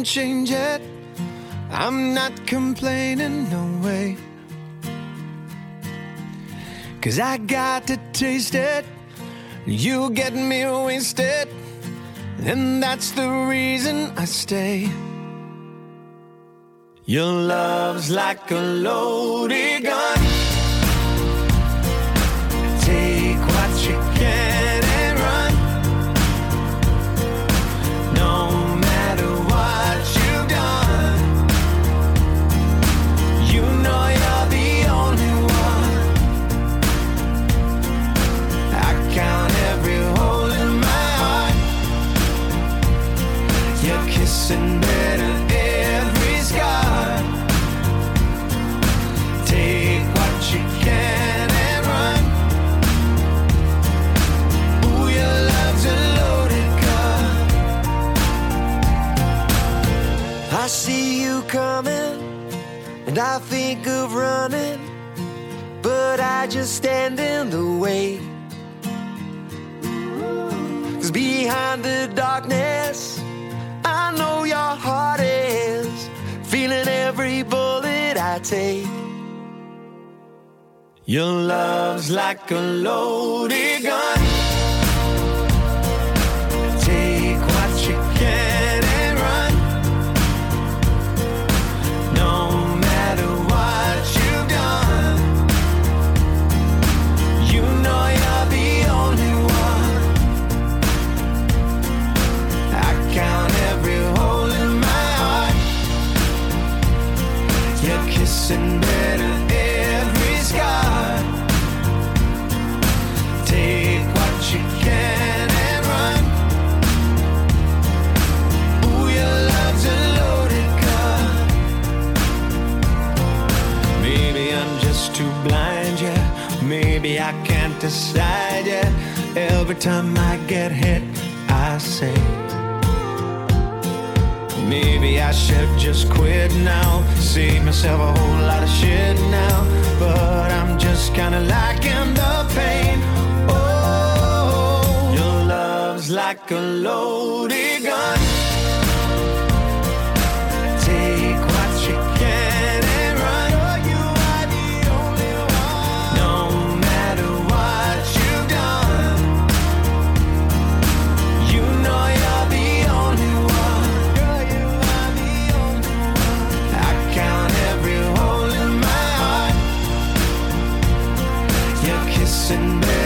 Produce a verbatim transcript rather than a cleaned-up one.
can't change it. I'm not complaining, no way. 'Cause I got to taste it. You get me wasted, and that's the reason I stay. Your love's like a loaded gun. Take what you can and run. No matter what you've done, you know you're the only one. I count every hole in my heart. You're kissing better every scar. Take what you can and run. Ooh, your love's a loaded gun. I see you coming, and I think of running, but I just stand in the way. 'Cause behind the darkness, I know your heart is feeling every bullet I take. Your love's like a loaded gun. Take what you can and run. No matter what you've done, you know you're the only one. I count every hole in my heart. You're kissing better every scar. Take what you can and run. Ooh, your love's a loaded gun. Maybe I'm just too blind, yeah. Maybe I can't decide, yeah. Every time I get hit, I say, maybe I should just quit now. Save myself a whole lot of shit now. But I'm just kinda liking the pain. Oh, your love's like a loaded gun. Take what you can and run. You are the only one. No matter what you've done, you know you're the only one. You are the only one. I count every hole in my heart. You're kissing me.